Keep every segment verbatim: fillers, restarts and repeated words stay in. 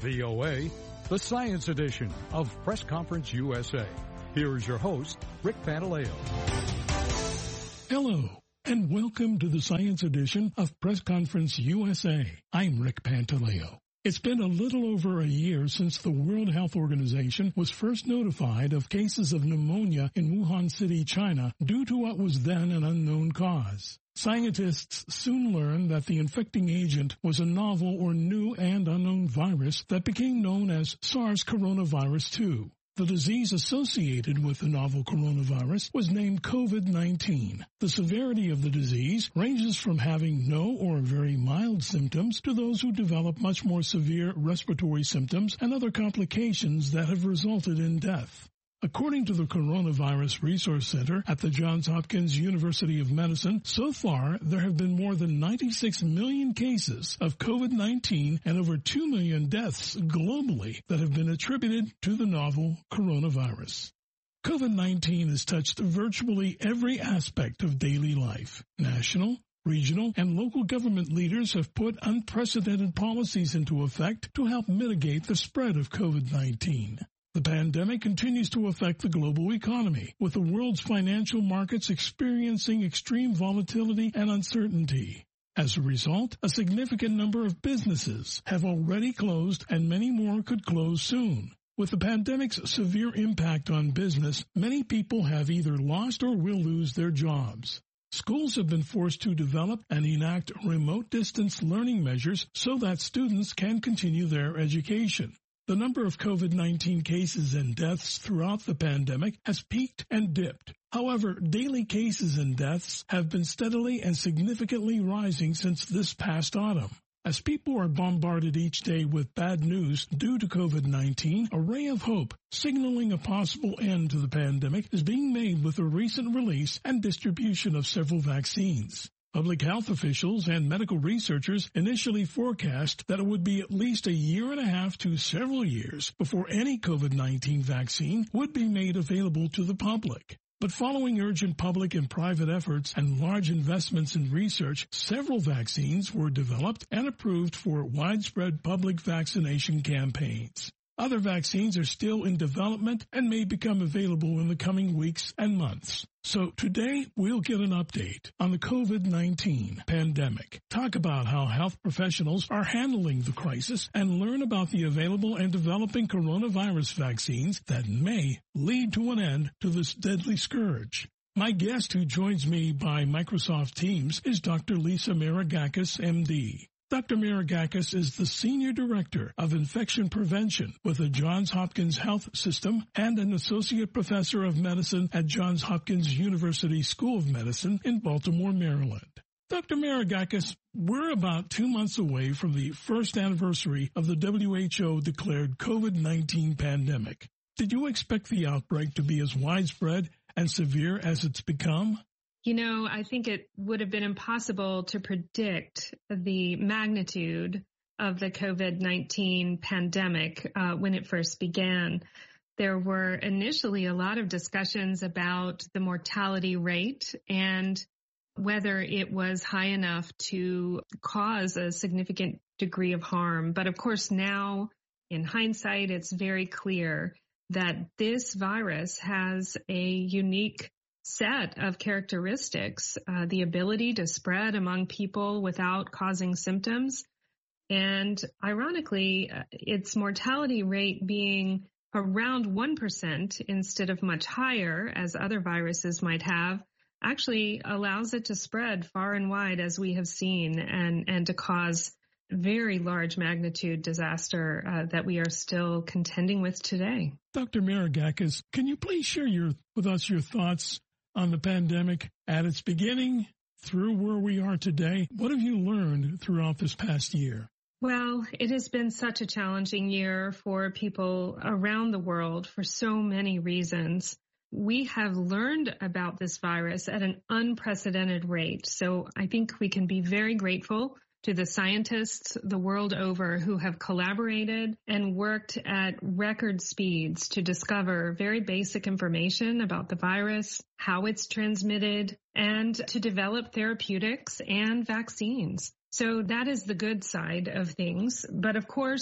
V O A, the Science Edition of Press Conference U S A. Here is your host, Rick Pantaleo. Hello, and welcome to the Science Edition of Press Conference U S A. I'm Rick Pantaleo. It's been a little over a year since the World Health Organization was first notified of cases of pneumonia in Wuhan City, China, due to what was then an unknown cause. Scientists soon learned that the infecting agent was a novel or new and unknown virus that became known as SARS coronavirus two. The disease associated with the novel coronavirus was named COVID nineteen. The severity of the disease ranges from having no or very mild symptoms to those who develop much more severe respiratory symptoms and other complications that have resulted in death. According to the Coronavirus Resource Center at the Johns Hopkins University of Medicine, so far there have been more than ninety-six million cases of COVID nineteen and over two million deaths globally that have been attributed to the novel coronavirus. COVID nineteen has touched virtually every aspect of daily life. National, regional, and local government leaders have put unprecedented policies into effect to help mitigate the spread of COVID nineteen. The pandemic continues to affect the global economy, with the world's financial markets experiencing extreme volatility and uncertainty. As a result, a significant number of businesses have already closed and many more could close soon. With the pandemic's severe impact on business, many people have either lost or will lose their jobs. Schools have been forced to develop and enact remote distance learning measures so that students can continue their education. The number of COVID nineteen cases and deaths throughout the pandemic has peaked and dipped. However, daily cases and deaths have been steadily and significantly rising since this past autumn. As people are bombarded each day with bad news due to COVID nineteen, a ray of hope signaling a possible end to the pandemic is being made with the recent release and distribution of several vaccines. Public health officials and medical researchers initially forecast that it would be at least a year and a half to several years before any COVID nineteen vaccine would be made available to the public. But following urgent public and private efforts and large investments in research, several vaccines were developed and approved for widespread public vaccination campaigns. Other vaccines are still in development and may become available in the coming weeks and months. So today we'll get an update on the COVID nineteen pandemic, talk about how health professionals are handling the crisis, and learn about the available and developing coronavirus vaccines that may lead to an end to this deadly scourge. My guest who joins me by Microsoft Teams is Doctor Lisa Maragkakis, M D. Doctor Maragkakis is the Senior Director of Infection Prevention with the Johns Hopkins Health System and an Associate Professor of Medicine at Johns Hopkins University School of Medicine in Baltimore, Maryland. Doctor Maragkakis, we're about two months away from the first anniversary of the W H O-declared COVID nineteen pandemic. Did you expect the outbreak to be as widespread and severe as it's become? You know, I think it would have been impossible to predict the magnitude of the COVID nineteen pandemic uh, when it first began. There were initially a lot of discussions about the mortality rate and whether it was high enough to cause a significant degree of harm. But of course, now in hindsight, it's very clear that this virus has a unique set of characteristics, uh, the ability to spread among people without causing symptoms. And ironically, uh, its mortality rate being around one percent instead of much higher, as other viruses might have, actually allows it to spread far and wide, as we have seen, and, and to cause very large magnitude disaster uh, that we are still contending with today. Doctor Maragkakis, can you please share your, with us your thoughts on the pandemic at its beginning through where we are today? What have you learned throughout this past year? Well, it has been such a challenging year for people around the world for so many reasons. We have learned about this virus at an unprecedented rate. So I think we can be very grateful to the scientists the world over who have collaborated and worked at record speeds to discover very basic information about the virus, how it's transmitted, and to develop therapeutics and vaccines. So that is the good side of things. But of course,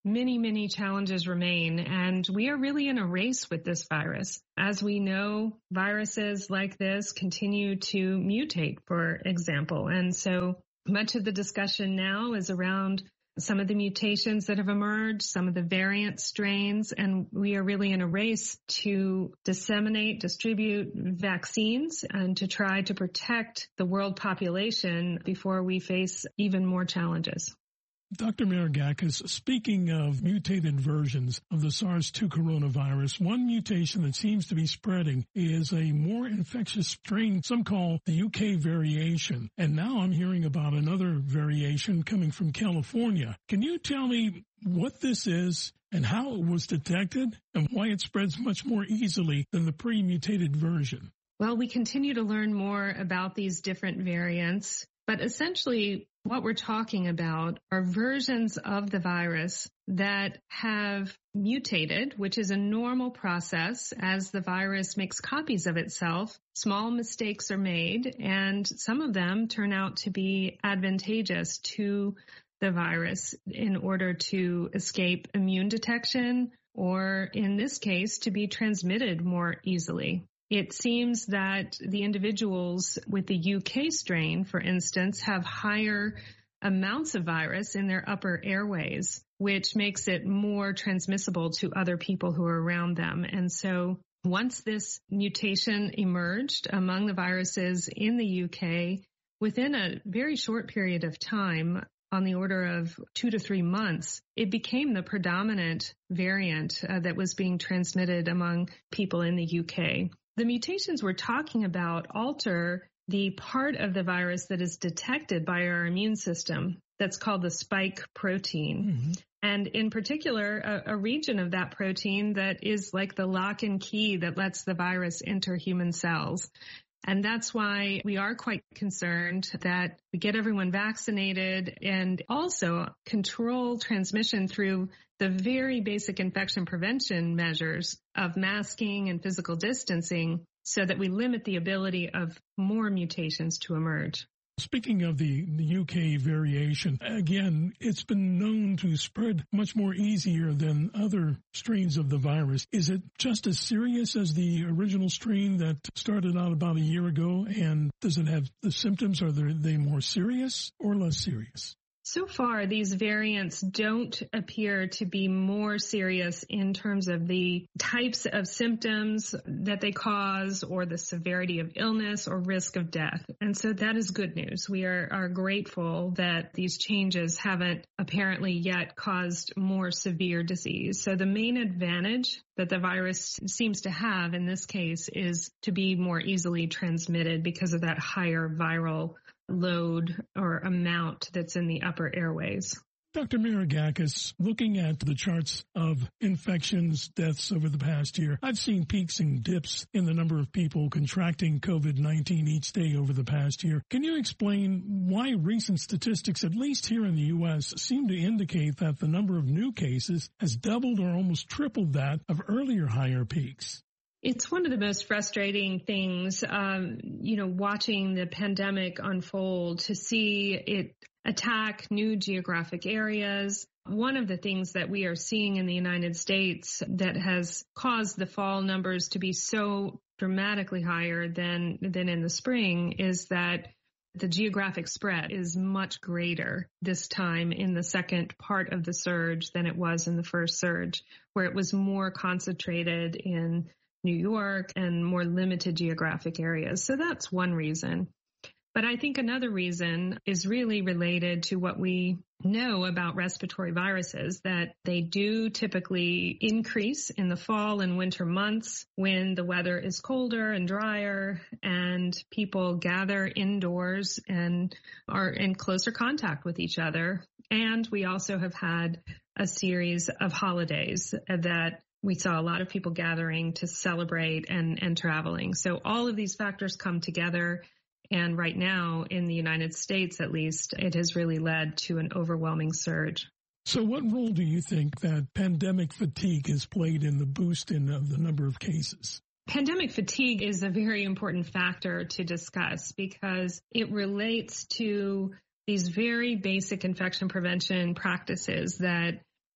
many, many challenges remain, and we are really in a race with this virus. As we know, viruses like this continue to mutate, for example, and so much of the discussion now is around some of the mutations that have emerged, some of the variant strains, and we are really in a race to disseminate, distribute vaccines and to try to protect the world population before we face even more challenges. Doctor Maragkakis, speaking of mutated versions of the SARS two coronavirus, one mutation that seems to be spreading is a more infectious strain some call the U K variation. And now I'm hearing about another variation coming from California. Can you tell me what this is and how it was detected and why it spreads much more easily than the pre-mutated version? Well, we continue to learn more about these different variants, but essentially what we're talking about are versions of the virus that have mutated, which is a normal process as the virus makes copies of itself. Small mistakes are made, and some of them turn out to be advantageous to the virus in order to escape immune detection, or in this case, to be transmitted more easily. It seems that the individuals with the U K strain, for instance, have higher amounts of virus in their upper airways, which makes it more transmissible to other people who are around them. And so once this mutation emerged among the viruses in the U K, within a very short period of time, on the order of two to three months, it became the predominant variant uh, that was being transmitted among people in the U K. The mutations we're talking about alter the part of the virus that is detected by our immune system that's called the spike protein. Mm-hmm. And in particular, a, a region of that protein that is like the lock and key that lets the virus enter human cells. And that's why we are quite concerned that we get everyone vaccinated and also control transmission through the very basic infection prevention measures of masking and physical distancing so that we limit the ability of more mutations to emerge. Speaking of the, the U K variation, again, it's been known to spread much more easier than other strains of the virus. Is it just as serious as the original strain that started out about a year ago? And does it have the symptoms? Are they more serious or less serious? So far, these variants don't appear to be more serious in terms of the types of symptoms that they cause or the severity of illness or risk of death. And so that is good news. We are, are grateful that these changes haven't apparently yet caused more severe disease. So the main advantage that the virus seems to have in this case is to be more easily transmitted because of that higher viral load or amount that's in the upper airways. Doctor Maragkakis, looking at the charts of infections, deaths over the past year, I've seen peaks and dips in the number of people contracting COVID nineteen each day over the past year. Can you explain why recent statistics, at least here in the U S, seem to indicate that the number of new cases has doubled or almost tripled that of earlier higher peaks? It's one of the most frustrating things, um, you know, watching the pandemic unfold, to see it attack new geographic areas. One of the things that we are seeing in the United States that has caused the fall numbers to be so dramatically higher than, than in the spring is that the geographic spread is much greater this time in the second part of the surge than it was in the first surge, where it was more concentrated in New York and more limited geographic areas. So that's one reason. But I think another reason is really related to what we know about respiratory viruses, that they do typically increase in the fall and winter months when the weather is colder and drier and people gather indoors and are in closer contact with each other. And we also have had a series of holidays that we saw a lot of people gathering to celebrate and, and traveling. So all of these factors come together. And right now, in the United States, at least, it has really led to an overwhelming surge. So what role do you think that pandemic fatigue has played in the boost in of the number of cases? Pandemic fatigue is a very important factor to discuss because it relates to these very basic infection prevention practices that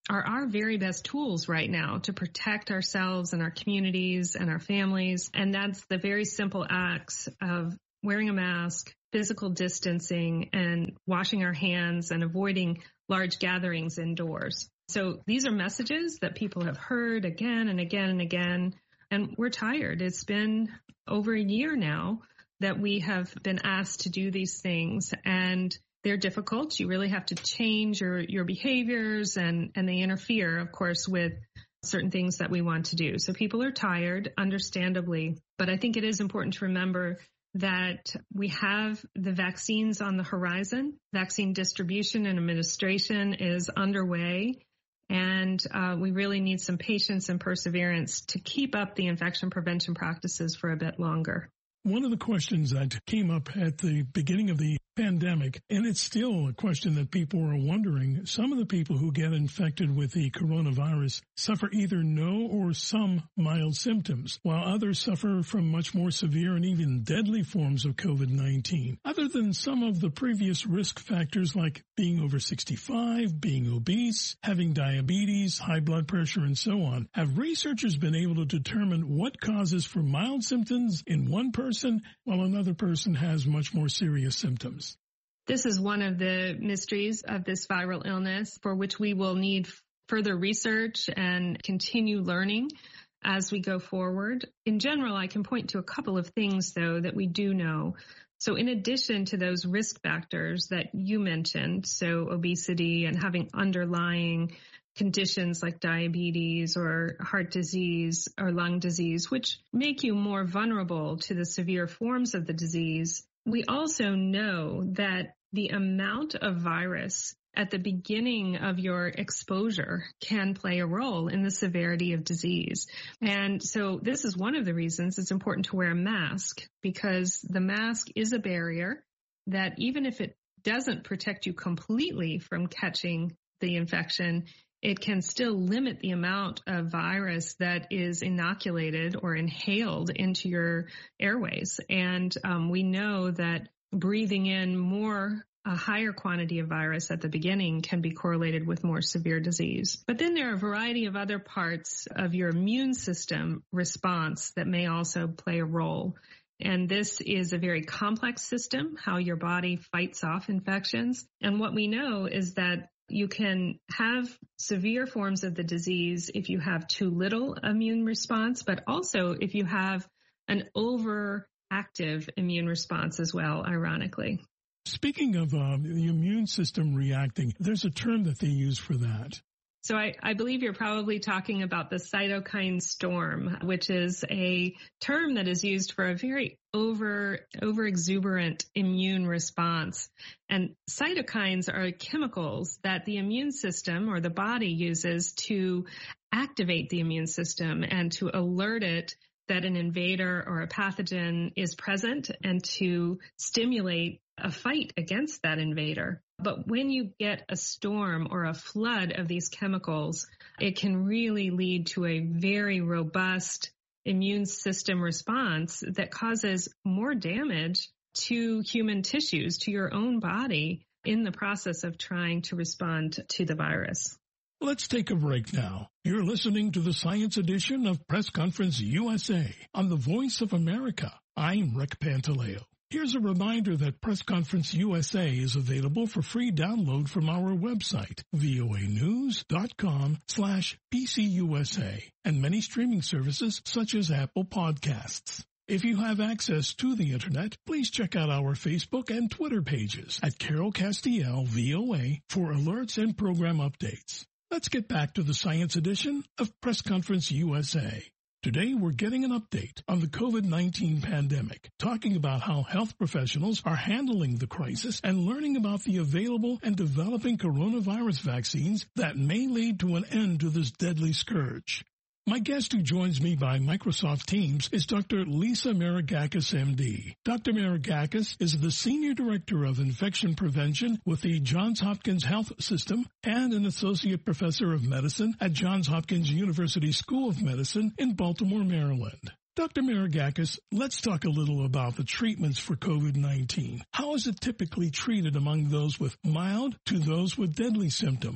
are our very best tools right now to protect ourselves and our communities and our families. And that's the very simple acts of wearing a mask, physical distancing, and washing our hands and avoiding large gatherings indoors. So these are messages that people have heard again and again and again, and we're tired. It's been over a year now that we have been asked to do these things, and they're difficult. You really have to change your, your behaviors, and, and they interfere, of course, with certain things that we want to do. So people are tired, understandably, but I think it is important to remember that we have the vaccines on the horizon. Vaccine distribution and administration is underway, and uh, we really need some patience and perseverance to keep up the infection prevention practices for a bit longer. One of the questions that came up at the beginning of the pandemic, and it's still a question that people are wondering, some of the people who get infected with the coronavirus suffer either no or some mild symptoms, while others suffer from much more severe and even deadly forms of COVID nineteen. Other than some of the previous risk factors like being over sixty-five, being obese, having diabetes, high blood pressure, and so on, have researchers been able to determine what causes for mild symptoms in one person while another person has much more serious symptoms? This is one of the mysteries of this viral illness for which we will need further research and continue learning as we go forward. In general, I can point to a couple of things, though, that we do know. So in addition to those risk factors that you mentioned, so obesity and having underlying conditions like diabetes or heart disease or lung disease, which make you more vulnerable to the severe forms of the disease, we also know that the amount of virus at the beginning of your exposure can play a role in the severity of disease. And so this is one of the reasons it's important to wear a mask, because the mask is a barrier that even if it doesn't protect you completely from catching the infection, it can still limit the amount of virus that is inoculated or inhaled into your airways. And um, we know that breathing in more, a higher quantity of virus at the beginning can be correlated with more severe disease. But then there are a variety of other parts of your immune system response that may also play a role. And this is a very complex system, how your body fights off infections. And what we know is that you can have severe forms of the disease if you have too little immune response, but also if you have an overactive immune response as well, ironically. Speaking of uh, the immune system reacting, there's a term that they use for that. So I, I believe you're probably talking about the cytokine storm, which is a term that is used for a very over, over exuberant immune response. And cytokines are chemicals that the immune system or the body uses to activate the immune system and to alert it that an invader or a pathogen is present and to stimulate a fight against that invader. But when you get a storm or a flood of these chemicals, it can really lead to a very robust immune system response that causes more damage to human tissues, to your own body, in the process of trying to respond to the virus. Let's take a break now. You're listening to the Science Edition of Press Conference U S A on the Voice of America. I'm Rick Pantaleo. Here's a reminder that Press Conference U S A is available for free download from our website, voanews.com slash PCUSA, and many streaming services such as Apple Podcasts. If you have access to the Internet, please check out our Facebook and Twitter pages at Carol Castiel V O A for alerts and program updates. Let's get back to the Science Edition of Press Conference U S A. Today, we're getting an update on the COVID nineteen pandemic, talking about how health professionals are handling the crisis and learning about the available and developing coronavirus vaccines that may lead to an end to this deadly scourge. My guest who joins me by Microsoft Teams is Doctor Lisa Maragakis, M D. Doctor Maragakis is the Senior Director of Infection Prevention with the Johns Hopkins Health System and an Associate Professor of Medicine at Johns Hopkins University School of Medicine in Baltimore, Maryland. Doctor Maragakis, let's talk a little about the treatments for COVID nineteen. How is it typically treated among those with mild to those with deadly symptoms?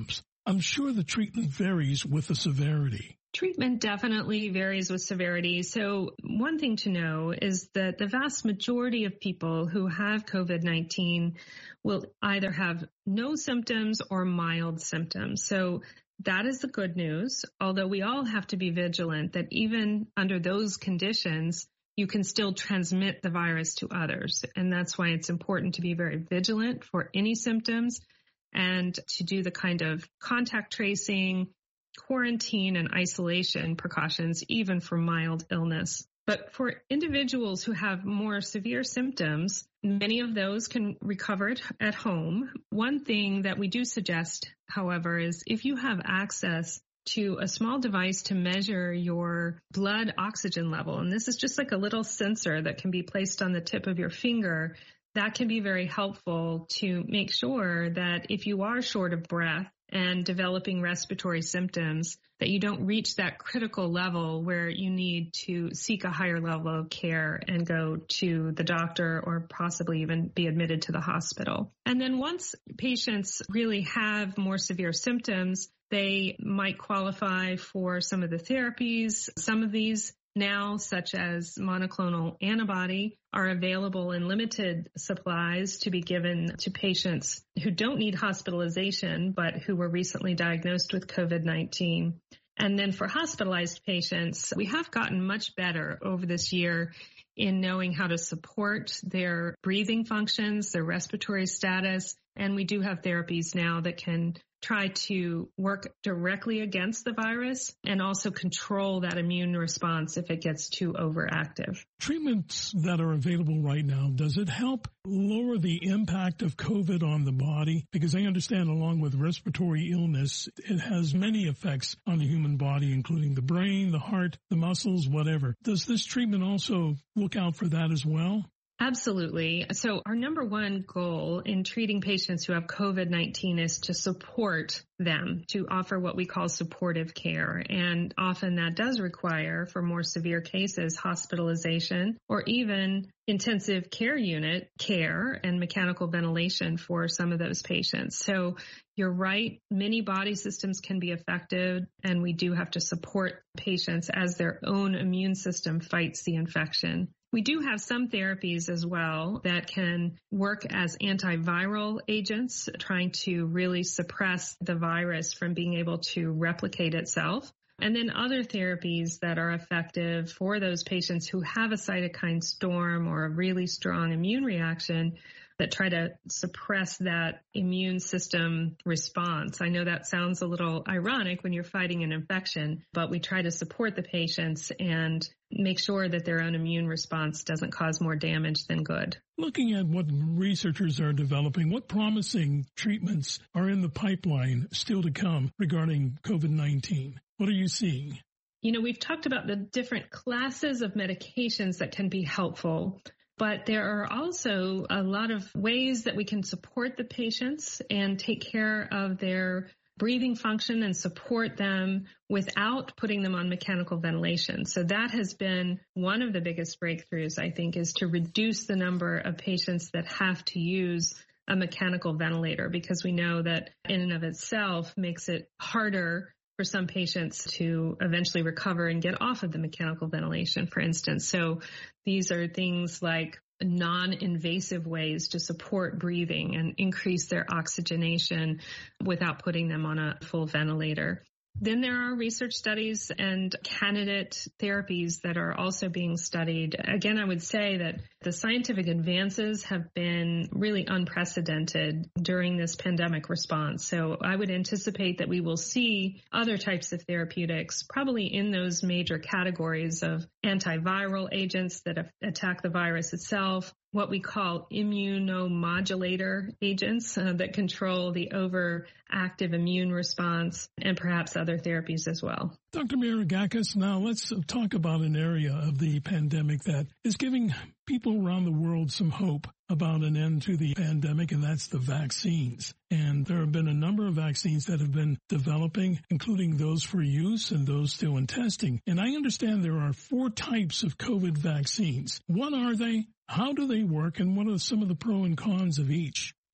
I'm sure the treatment varies with the severity. Treatment definitely varies with severity. So one thing to know is that the vast majority of people who have COVID nineteen will either have no symptoms or mild symptoms. So that is the good news, although we all have to be vigilant that even under those conditions, you can still transmit the virus to others. And that's why it's important to be very vigilant for any symptoms and to do the kind of contact tracing, quarantine, and isolation precautions, even for mild illness. But for individuals who have more severe symptoms, many of those can recover it at home. One thing that we do suggest, however, is if you have access to a small device to measure your blood oxygen level, and this is just like a little sensor that can be placed on the tip of your finger, that can be very helpful to make sure that if you are short of breath and developing respiratory symptoms, that you don't reach that critical level where you need to seek a higher level of care and go to the doctor or possibly even be admitted to the hospital. And then once patients really have more severe symptoms, they might qualify for some of the therapies. Some of these now, such as monoclonal antibody, are available in limited supplies to be given to patients who don't need hospitalization, but who were recently diagnosed with COVID nineteen. And then for hospitalized patients, we have gotten much better over this year in knowing how to support their breathing functions, their respiratory status, and we do have therapies now that can try to work directly against the virus and also control that immune response if it gets too overactive. Treatments that are available right now, does it help lower the impact of COVID on the body? Because I understand along with respiratory illness, it has many effects on the human body, including the brain, the heart, the muscles, whatever. Does this treatment also look out for that as well? Absolutely. So our number one goal in treating patients who have COVID nineteen is to support them, to offer what we call supportive care. And often that does require, for more severe cases, hospitalization or even intensive care unit care and mechanical ventilation for some of those patients. So you're right, many body systems can be affected, and we do have to support patients as their own immune system fights the infection. We do have some therapies as well that can work as antiviral agents, trying to really suppress the virus from being able to replicate itself. And then other therapies that are effective for those patients who have a cytokine storm or a really strong immune reaction that try to suppress that immune system response. I know that sounds a little ironic when you're fighting an infection, but we try to support the patients and make sure that their own immune response doesn't cause more damage than good. Looking at what researchers are developing, what promising treatments are in the pipeline still to come regarding COVID nineteen? What are you seeing? You know, we've talked about the different classes of medications that can be helpful. But there are also a lot of ways that we can support the patients and take care of their breathing function and support them without putting them on mechanical ventilation. So that has been one of the biggest breakthroughs, I think, is to reduce the number of patients that have to use a mechanical ventilator, because we know that in and of itself makes it harder for some patients to eventually recover and get off of the mechanical ventilation, for instance. So these are things like non-invasive ways to support breathing and increase their oxygenation without putting them on a full ventilator. Then there are research studies and candidate therapies that are also being studied. Again, I would say that the scientific advances have been really unprecedented during this pandemic response. So I would anticipate that we will see other types of therapeutics, probably in those major categories of antiviral agents that attack the virus itself, what we call immunomodulator agents uh, that control the overactive immune response, and perhaps other therapies as well. Doctor Maragkakis, now let's talk about an area of the pandemic that is giving people around the world some hope about an end to the pandemic, and that's the vaccines. And there have been a number of vaccines that have been developing, including those for use and those still in testing. And I understand there are four types of COVID vaccines. What are they? How do they work? And what are some of the pros and cons of each?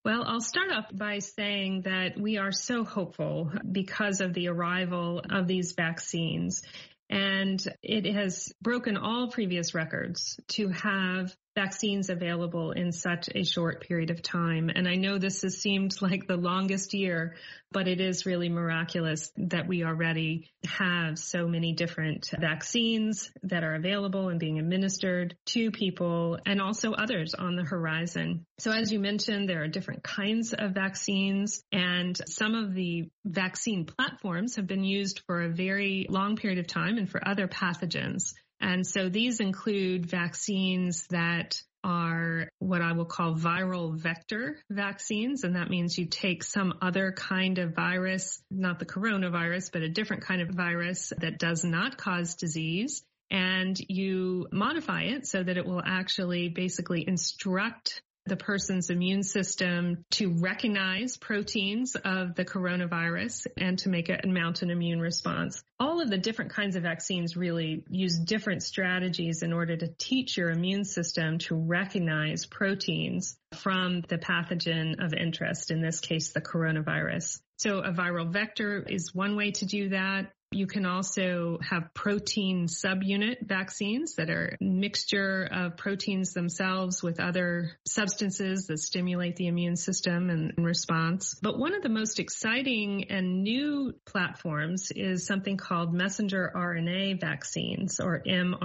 Well, I'll start off by saying that we are so hopeful because of the arrival of these vaccines. And it has broken all previous records to have vaccines available in such a short period of time. And I know this has seemed like the longest year, but it is really miraculous that we already have so many different vaccines that are available and being administered to people, and also others on the horizon. So as you mentioned, there are different kinds of vaccines, and some of the vaccine platforms have been used for a very long period of time and for other pathogens. And so these include vaccines that are what I will call viral vector vaccines. And that means you take some other kind of virus, not the coronavirus, but a different kind of virus that does not cause disease. And you modify it so that it will actually basically instruct the person's immune system to recognize proteins of the coronavirus and to make it mount an immune response. All of the different kinds of vaccines really use different strategies in order to teach your immune system to recognize proteins from the pathogen of interest, in this case, the coronavirus. So a viral vector is one way to do that. You can also have protein subunit vaccines that are a mixture of proteins themselves with other substances that stimulate the immune system and in response. But one of the most exciting and new platforms is something called messenger R N A vaccines, or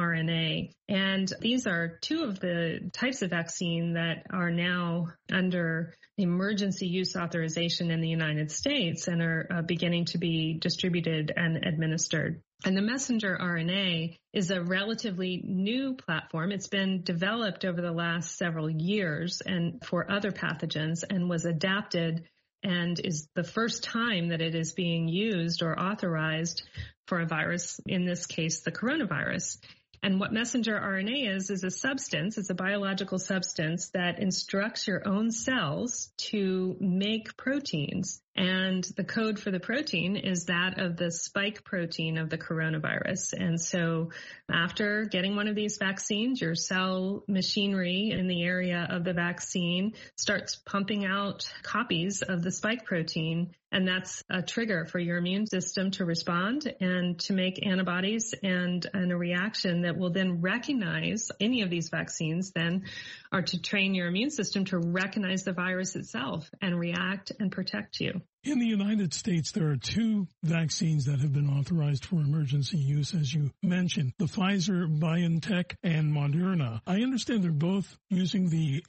mRNA. And these are two of the types of vaccine that are now under emergency use authorization in the United States and are uh, beginning to be distributed and administered. And the messenger R N A is a relatively new platform. It's been developed over the last several years and for other pathogens, and was adapted and is the first time that it is being used or authorized for a virus, in this case, the coronavirus. And what messenger R N A is, is a substance, it's a biological substance that instructs your own cells to make proteins. And the code for the protein is that of the spike protein of the coronavirus. And so after getting one of these vaccines, your cell machinery in the area of the vaccine starts pumping out copies of the spike protein. And that's a trigger for your immune system to respond and to make antibodies and, and a reaction that will then recognize any of these vaccines then are to train your immune system to recognize the virus itself and react and protect you. In the United States, there are two vaccines that have been authorized for emergency use, as you mentioned, the Pfizer-BioNTech and Moderna. I understand they're both using the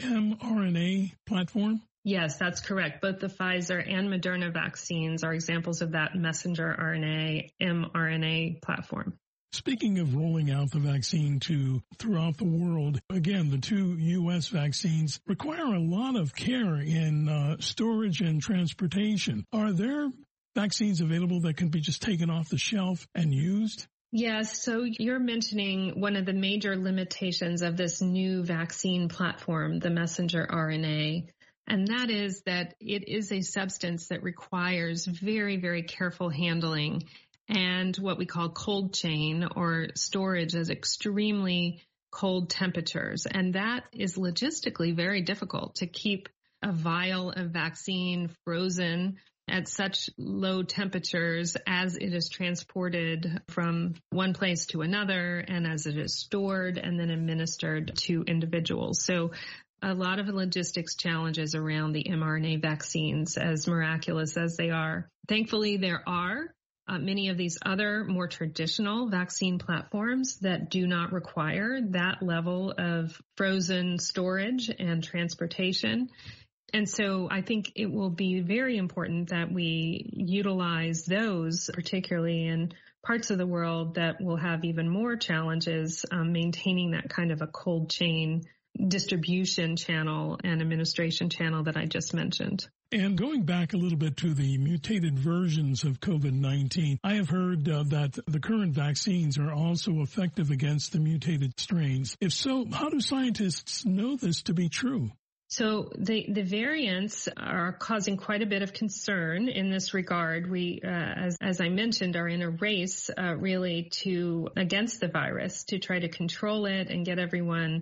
mRNA platform? Yes, that's correct. Both the Pfizer and Moderna vaccines are examples of that messenger R N A, mRNA platform. Speaking of rolling out the vaccine to throughout the world, again, the two U S vaccines require a lot of care in uh, storage and transportation. Are there vaccines available that can be just taken off the shelf and used? Yes, so you're mentioning one of the major limitations of this new vaccine platform, the messenger R N A. And that is that it is a substance that requires very, very careful handling and what we call cold chain or storage at extremely cold temperatures. And that is logistically very difficult to keep a vial of vaccine frozen at such low temperatures as it is transported from one place to another and as it is stored and then administered to individuals. So a lot of logistics challenges around the mRNA vaccines, as miraculous as they are. Thankfully, there are uh, many of these other more traditional vaccine platforms that do not require that level of frozen storage and transportation. And so I think it will be very important that we utilize those, particularly in parts of the world that will have even more challenges um, maintaining that kind of a cold chain distribution channel and administration channel that I just mentioned. And going back a little bit to the mutated versions of COVID nineteen, I have heard uh, that the current vaccines are also effective against the mutated strains. If so, how do scientists know this to be true? So the, the variants are causing quite a bit of concern in this regard. We, uh, as, as I mentioned, are in a race uh, really to against the virus to try to control it and get everyone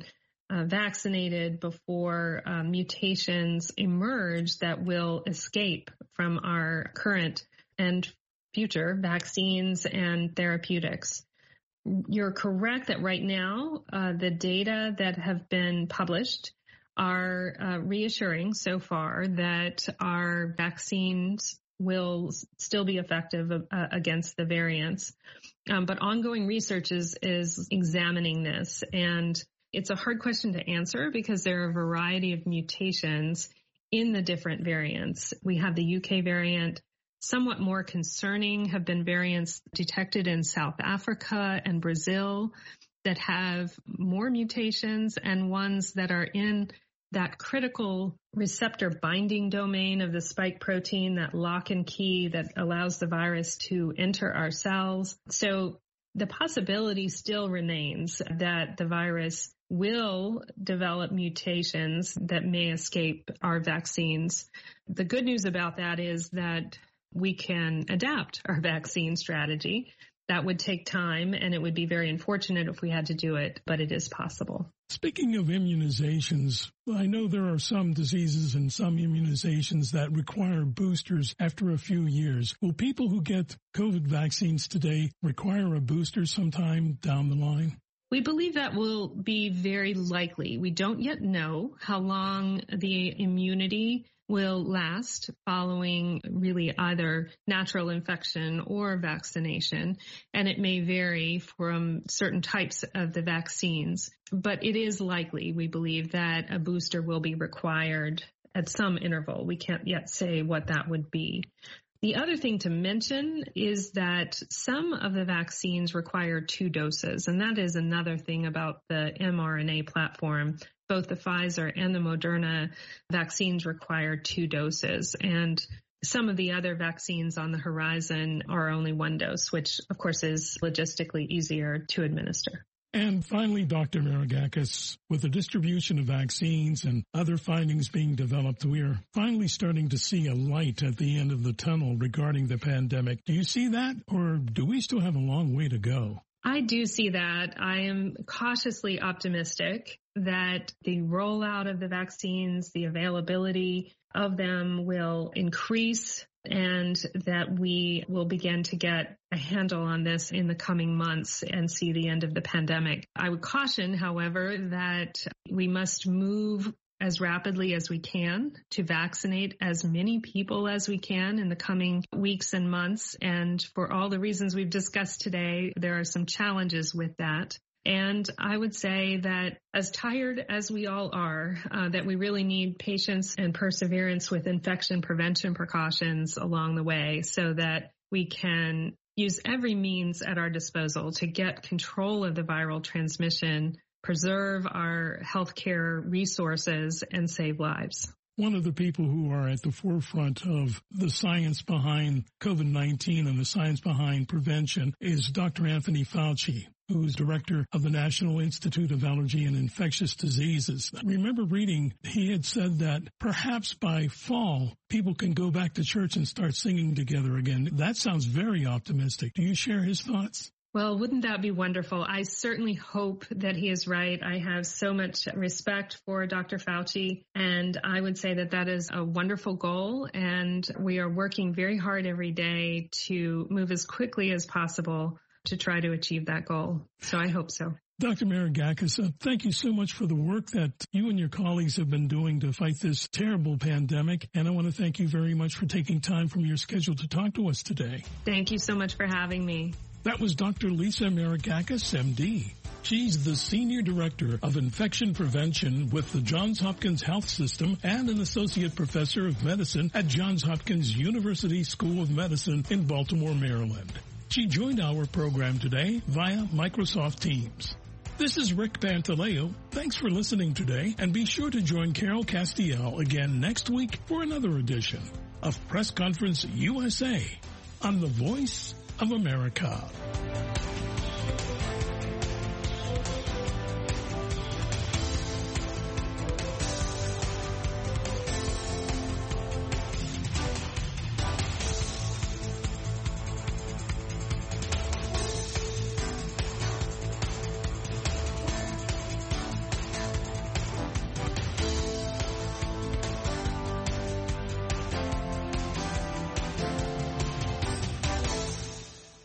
uh, vaccinated before uh, mutations emerge that will escape from our current and future vaccines and therapeutics. You're correct that right now, uh, the data that have been published are uh, reassuring so far that our vaccines will still be effective uh, against the variants. Um, but ongoing research is, is examining this. And it's a hard question to answer because there are a variety of mutations in the different variants. We have the U K variant. Somewhat more concerning have been variants detected in South Africa and Brazil that have more mutations, and ones that are in that critical receptor binding domain of the spike protein, that lock and key that allows the virus to enter our cells. So the possibility still remains that the virus will develop mutations that may escape our vaccines. The good news about that is that we can adapt our vaccine strategy. That would take time, and it would be very unfortunate if we had to do it, but it is possible. Speaking of immunizations, I know there are some diseases and some immunizations that require boosters after a few years. Will people who get COVID vaccines today require a booster sometime down the line? We believe that will be very likely. We don't yet know how long the immunity will last following really either natural infection or vaccination, and it may vary from certain types of the vaccines. But it is likely, we believe, that a booster will be required at some interval. We can't yet say what that would be. The other thing to mention is that some of the vaccines require two doses, and that is another thing about the mRNA platform. Both the Pfizer and the Moderna vaccines require two doses, and some of the other vaccines on the horizon are only one dose, which of course is logistically easier to administer. And finally, Doctor Maragkakis, with the distribution of vaccines and other findings being developed, we are finally starting to see a light at the end of the tunnel regarding the pandemic. Do you see that, or do we still have a long way to go? I do see that. I am cautiously optimistic that the rollout of the vaccines, the availability of them will increase, and that we will begin to get a handle on this in the coming months and see the end of the pandemic. I would caution, however, that we must move as rapidly as we can to vaccinate as many people as we can in the coming weeks and months. And for all the reasons we've discussed today, there are some challenges with that. And I would say that as tired as we all are, uh, that we really need patience and perseverance with infection prevention precautions along the way so that we can use every means at our disposal to get control of the viral transmission, preserve our healthcare resources, and save lives. One of the people who are at the forefront of the science behind COVID nineteen and the science behind prevention is Doctor Anthony Fauci, who's director of the National Institute of Allergy and Infectious Diseases. I remember reading he had said that perhaps by fall, people can go back to church and start singing together again. That sounds very optimistic. Do you share his thoughts? Well, wouldn't that be wonderful? I certainly hope that he is right. I have so much respect for Doctor Fauci, and I would say that that is a wonderful goal, and we are working very hard every day to move as quickly as possible to try to achieve that goal. So I hope so. Doctor Maragkakis, uh, thank you so much for the work that you and your colleagues have been doing to fight this terrible pandemic. And I want to thank you very much for taking time from your schedule to talk to us today. Thank you so much for having me. That was Doctor Lisa Maragkakis, M D. She's the Senior Director of Infection Prevention with the Johns Hopkins Health System and an Associate Professor of Medicine at Johns Hopkins University School of Medicine in Baltimore, Maryland. She joined our program today via Microsoft Teams. This is Rick Pantaleo. Thanks for listening today, and be sure to join Carol Castiel again next week for another edition of Press Conference U S A on the Voice of America.